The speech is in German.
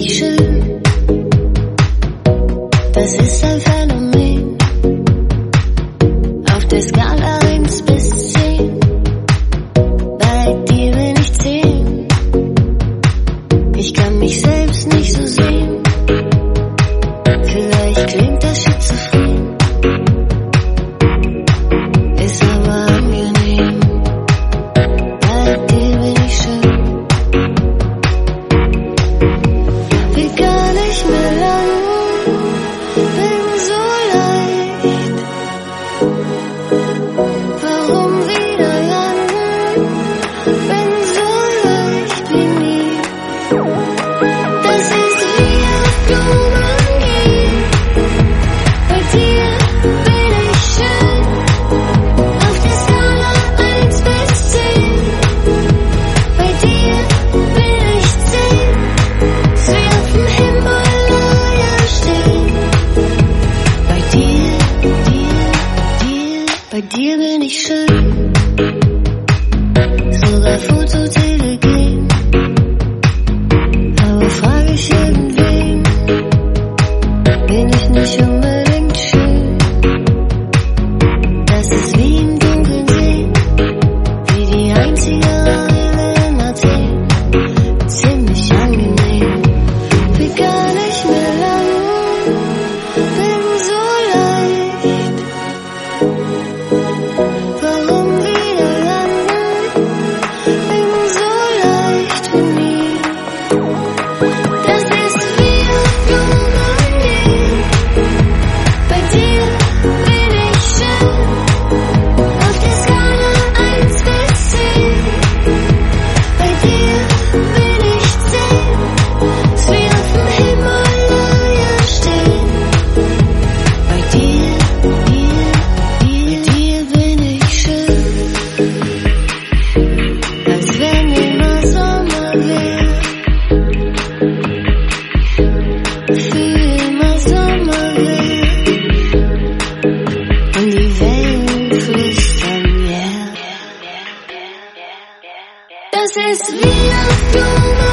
ich schön. Das ist ein Phänomen. Auf der Skala 1 bis 10. Bei dir bin ich 10. Ich kann mich selbst nicht so sehen. Vielleicht klingt das schizophren, ist aber angenehm. Bei dir bin ich schön. Will gar nicht mehr lang, bin so leicht. Warum wieder landen, bin so leicht wie nie. Das ist wie auf Blumen gehen. Bei dir bin ich schön. Auf der Skala 1 bis 10. Bei dir bin ich 10. Ist wie auf dem Himalaya stehen. Bei dir, bei dir bin ich schön. Sogar Fototelegram. Aber frage ich irgendwen, bin ich nicht unbedingt schön. Das ist wie im Dunkeln sehen, wie die einzige Eile in Athen. Ziemlich angenehm, will gar nicht mehr lang, bin so leicht. Warum wieder landen, bin so leicht wie nie. Das ist wie auf Blumen gehen. Bei dir bin ich schön. Auf der Skala 1 bis 10. Bei dir bin ich 10. Ist wie auf dem Himalaya stehen. Bei dir bin ich schön. Als wenn immer Sommer wär. Für immer Sommer wär. Und die Wellen flüstern, yeah. Das ist wie auf Blumen